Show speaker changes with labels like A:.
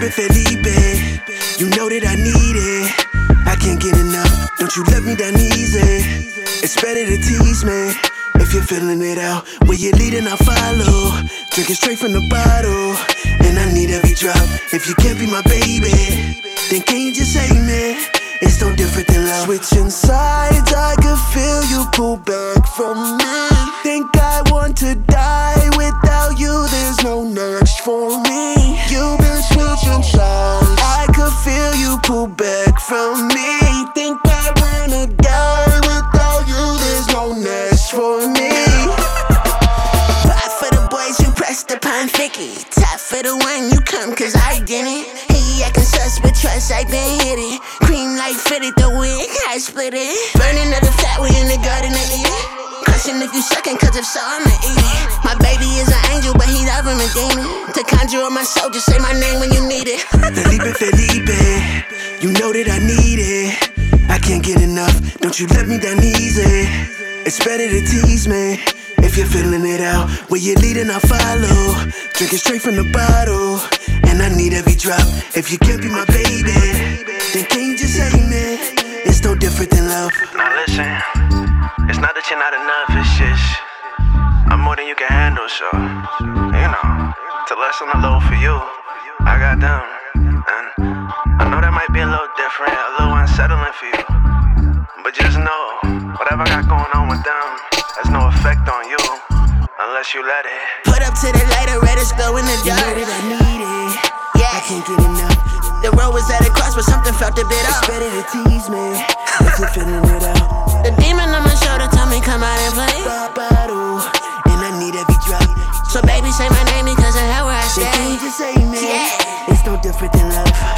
A: Felipe, Felipe, you know that I need it. I can't get enough, don't you let me down easy. It's better to tease me if you're feeling it out. Where you're leading, I'll follow. Drinking straight from the bottle, and I need every drop. If you can't be my baby, then can you just say me? It's no different than love. Switching sides, I could feel you pull back from me. Think I want to die without you, there's no next for me. You've been switching sides, I could feel you pull back from me. Think I wanna die without you, there's no next for me.
B: Fight for the boys who pressed upon 50. Top for the one you come cause I didn't. He acting sus with trust, I been hit it. Cream like fitted the wig, I split it. Burning up the fat, we in the garden to eat it. Question if you suckin' cause if so I'ma eat it. My baby is an angel but he love him a demon. To conjure up my soul, just say my name when you need it.
A: Felipe, Felipe, you know that I need it. I can't get enough, don't you let me down easy. It's better to tease me if you're feeling it out. Where you're leading, I'll follow. Drinking straight from the bottle, and I need every drop. If you can't be my baby, then can you just say me? It's no different than love.
C: Now listen, it's not that you're not enough, it's just I'm more than you can handle, so you know, to lessen the load for you, I got them. And I know that might be a little different, a little unsettling for you, but just know, whatever I got going on with them has no effect on you, unless you let it.
B: Put up to the light, red is glow in the
A: You know
B: dark.
A: that I need it.
B: Yeah,
A: I can't get enough.
B: the road was at a cross but something felt a bit
A: It's
B: off.
A: better to tease me if you're feeling it out.
B: The demon on my shoulder told me come out and play.
A: Bottle, and I need every drop.
B: So baby say my name because of how I
A: Then can you
B: stay.
A: just say me?
B: Yeah.
A: It's no different than love.